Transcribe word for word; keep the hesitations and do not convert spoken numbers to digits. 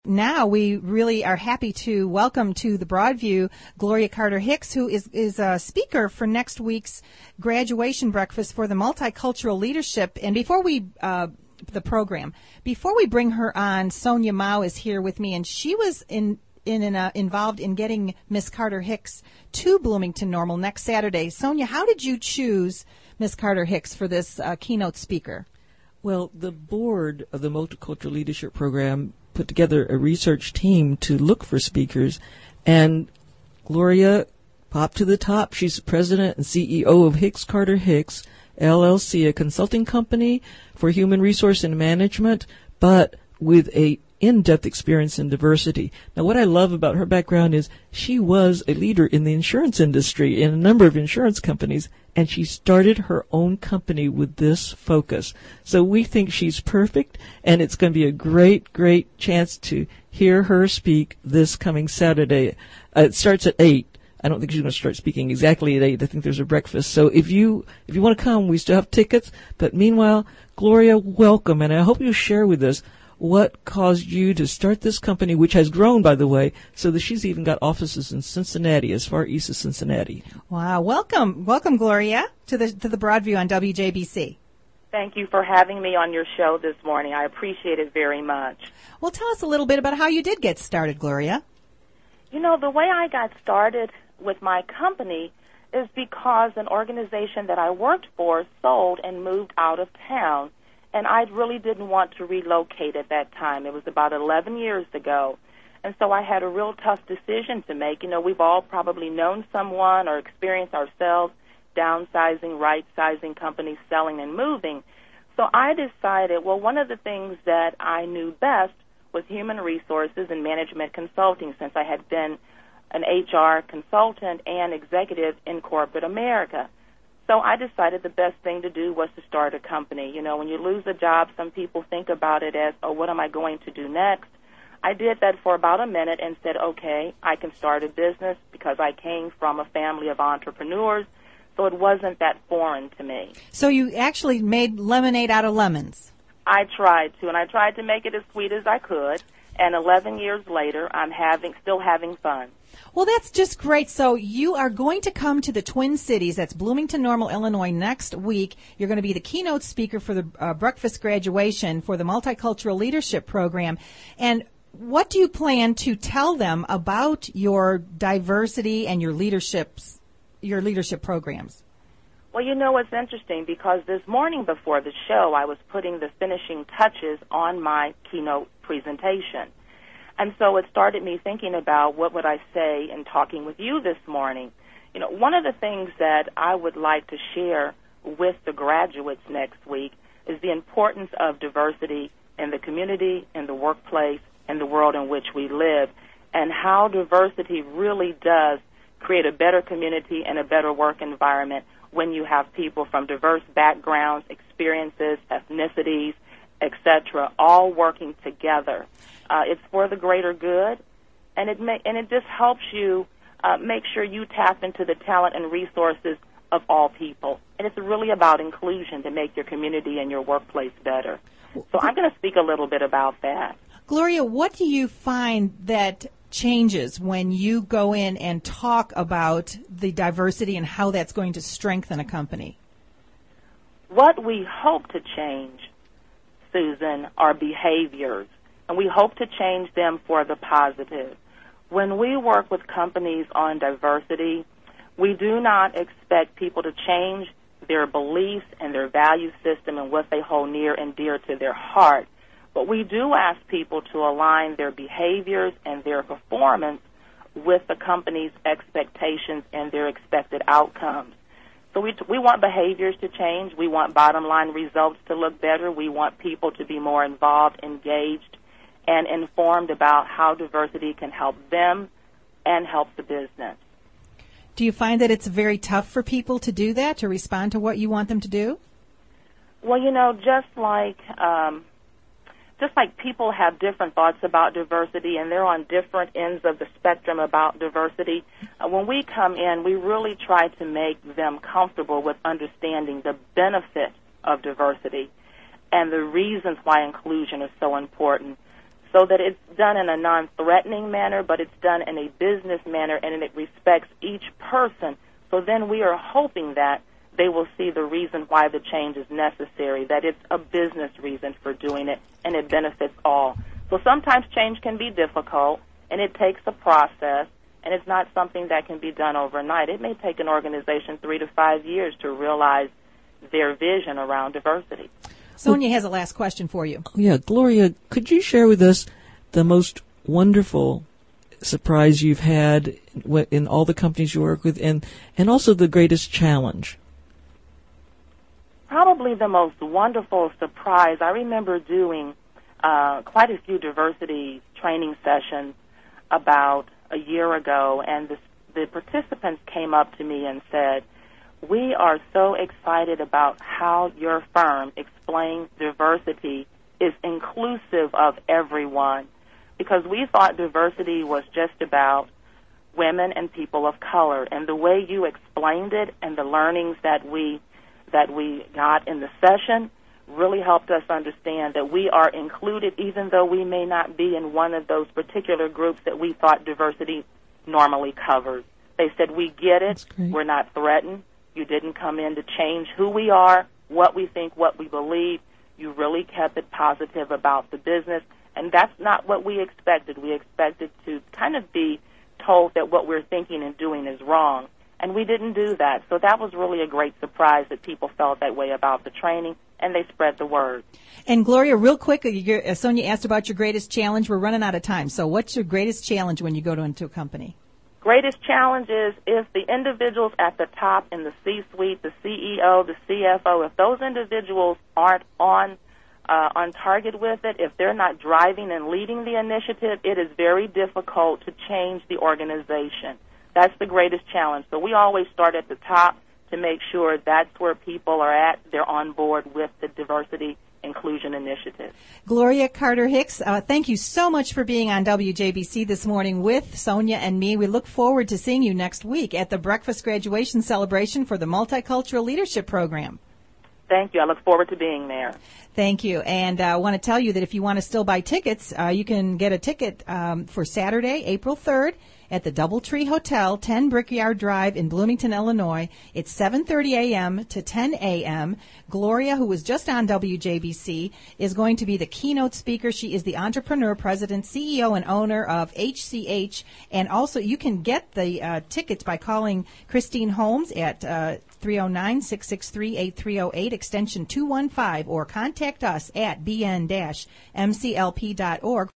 now we really are happy to welcome to the Broadview Gloria Carter Hicks, who is, is a speaker for next week's graduation breakfast for the Multicultural Leadership. And before we, uh, the program, before we bring her on, Sonia Mao is here with me, and she was in, in, in uh, involved in getting Miss Carter Hicks to Bloomington Normal next Saturday. Sonia, how did you choose Miss Carter Hicks for this uh, keynote speaker? Well, the board of the Multicultural Leadership Program put together a research team to look for speakers, and Gloria popped to the top. She's president and C E O of Hicks Carter Hicks, L L C, a consulting company for human resource and management, but with a in-depth experience in diversity. Now, what I love about her background is she was a leader in the insurance industry in a number of insurance companies, and she started her own company with this focus. So we think she's perfect, and it's going to be a great, great chance to hear her speak this coming Saturday. Uh, it starts at eight. I don't think she's going to start speaking exactly at eight. I think there's a breakfast. So if you if you want to come, we still have tickets. But meanwhile, Gloria, welcome, and I hope you'll share with us what caused you to start this company, which has grown, by the way, so that she's even got offices in Cincinnati, as far east as Cincinnati. Wow. Welcome. Welcome, Gloria, to the to the Broadview on W J B C. Thank you for having me on your show this morning. I appreciate it very much. Well, tell us a little bit about how you did get started, Gloria. You know, the way I got started with my company is because an organization that I worked for sold and moved out of town. And I really didn't want to relocate at that time. It was about eleven years ago. And so I had a real tough decision to make. You know, we've all probably known someone or experienced ourselves downsizing, right-sizing companies, selling and moving. So I decided, well, one of the things that I knew best was human resources and management consulting, since I had been an H R consultant and executive in corporate America. So I decided the best thing to do was to start a company. You know, when you lose a job, some people think about it as, oh, what am I going to do next? I did that for about a minute and said, okay, I can start a business, because I came from a family of entrepreneurs, so it wasn't that foreign to me. So you actually made lemonade out of lemons. I tried to, and I tried to make it as sweet as I could, and eleven years later, I'm having still having fun. Well, that's just great. So you are going to come to the Twin Cities. That's Bloomington Normal, Illinois, next week. You're going to be the keynote speaker for the uh, breakfast graduation for the Multicultural Leadership Program. And what do you plan to tell them about your diversity and your leaderships, your leadership programs? Well, you know, it's interesting, because this morning before the show, I was putting the finishing touches on my keynote presentation. And so it started me thinking about what would I say in talking with you this morning. You know, one of the things that I would like to share with the graduates next week is the importance of diversity in the community, in the workplace, in the world in which we live, and how diversity really does create a better community and a better work environment when you have people from diverse backgrounds, experiences, ethnicities, et cetera, all working together. Uh, it's for the greater good, and it may, and it just helps you uh, make sure you tap into the talent and resources of all people. And it's really about inclusion to make your community and your workplace better. So I'm going to speak a little bit about that. Gloria, what do you find that changes when you go in and talk about the diversity and how that's going to strengthen a company? What we hope to change, Susan, are behaviors, and we hope to change them for the positive. When we work with companies on diversity, we do not expect people to change their beliefs and their value system and what they hold near and dear to their heart. But we do ask people to align their behaviors and their performance with the company's expectations and their expected outcomes. So we, we want behaviors to change. We want bottom line results to look better. We want people to be more involved, engaged, and informed about how diversity can help them and help the business. Do you find that it's very tough for people to do that, to respond to what you want them to do? Well, you know, just like um, just like people have different thoughts about diversity and they're on different ends of the spectrum about diversity, uh, when we come in, we really try to make them comfortable with understanding the benefit of diversity and the reasons why inclusion is so important. so that it's done in a non-threatening manner, but it's done in a business manner, and it respects each person. So then we are hoping that they will see the reason why the change is necessary, that it's a business reason for doing it, and it benefits all. So sometimes change can be difficult, and it takes a process, and it's not something that can be done overnight. It may take an organization three to five years to realize their vision around diversity. Sonia has a last question for you. Yeah, Gloria, could you share with us the most wonderful surprise you've had in all the companies you work with, and, and also the greatest challenge? Probably the most wonderful surprise. I remember doing uh, quite a few diversity training sessions about a year ago, and the, the participants came up to me and said, "We are so excited about how your firm explains diversity is inclusive of everyone, because we thought diversity was just about women and people of color, and the way you explained it and the learnings that we that we got in the session really helped us understand that we are included even though we may not be in one of those particular groups that we thought diversity normally covers." They said, "We get it. We're not threatened. You didn't come in to change who we are, what we think, what we believe. You really kept it positive about the business." And that's not what we expected. We expected to kind of be told that what we're thinking and doing is wrong. And we didn't do that. So that was really a great surprise that people felt that way about the training, and they spread the word. And Gloria, real quick, uh, Sonia asked about your greatest challenge. We're running out of time. So what's your greatest challenge when you go to, into a company? Greatest challenge is if the individuals at the top in the C-suite, the C E O, the C F O, if those individuals aren't on uh, on target with it, if they're not driving and leading the initiative, it is very difficult to change the organization. That's the greatest challenge. So we always start at the top to make sure that's where people are at. They're on board with the diversity inclusion initiative. Gloria Carter Hicks, uh, thank you so much for being on W J B C this morning with Sonia and me. We look forward to seeing you next week at the breakfast graduation celebration for the Multicultural Leadership Program. Thank you. I look forward to being there. Thank you. And I uh, want to tell you that if you want to still buy tickets, uh, you can get a ticket um, for Saturday, April third, at the Doubletree Hotel, ten Brickyard Drive in Bloomington, Illinois. It's seven thirty a.m. to ten a.m. Gloria, who was just on W J B C, is going to be the keynote speaker. She is the entrepreneur, president, C E O, and owner of H C H. And also, you can get the uh, tickets by calling Christine Holmes at uh, three oh nine, six six three, eight three oh eight, extension two one five, or contact us at b n dash m c l p dot org.